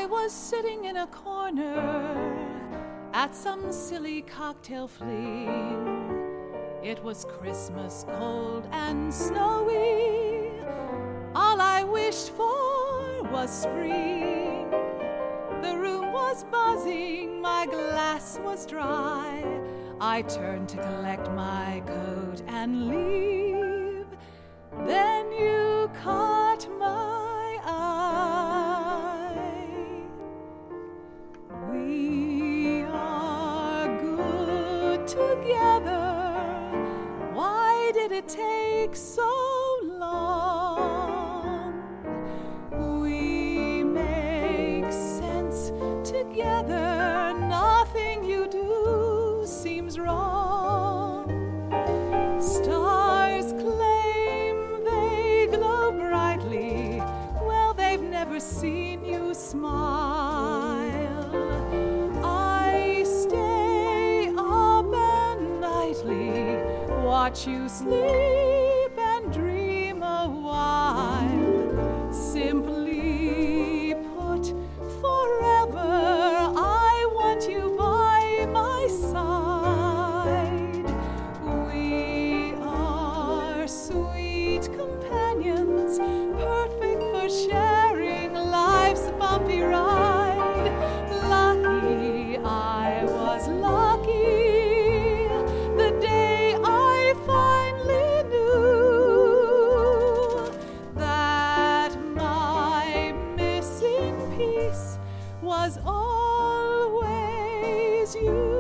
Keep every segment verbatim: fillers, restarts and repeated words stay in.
I was sitting in a corner at some silly cocktail fling. It was Christmas, cold and snowy. All I wished for was spring. The room was buzzing, my glass was dry. I turned to collect my coat and leave. Then you caught my eye. We are good together. Why did it take so long? We make sense together. Nothing you do seems wrong. Stars claim they glow brightly. Well, they've never seen you smile. I stay up and nightly, watch you sleep and dream a while. Simply put, forever I want you by my side. We are sweet companions, perfect for sharing life's bumpy ride. Lucky, I was lucky the day I finally knew that my missing piece was always you.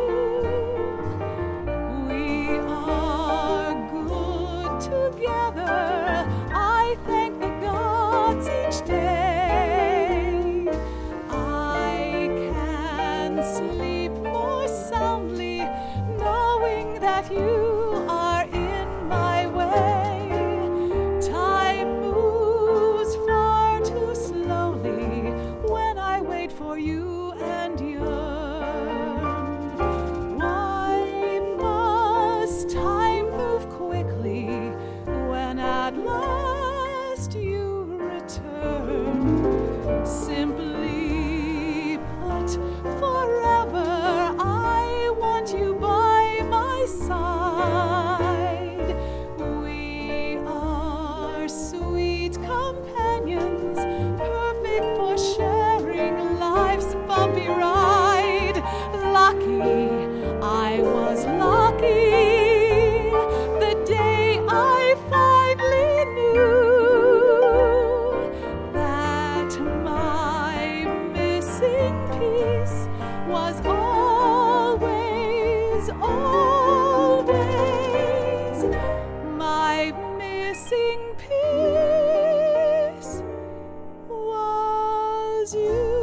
We are good together. I thank the gods each day. I can sleep more soundly knowing that you are in my way. Time moves far too slowly when I wait for you and yearn. Why must time move quickly when at last you return? Simply put, forever I want you by my side. We are sweet companions, perfect for sharing life's bumpy ride. Lucky, I was lucky the day I finally knew that my missing piece was always, always my missing piece was you.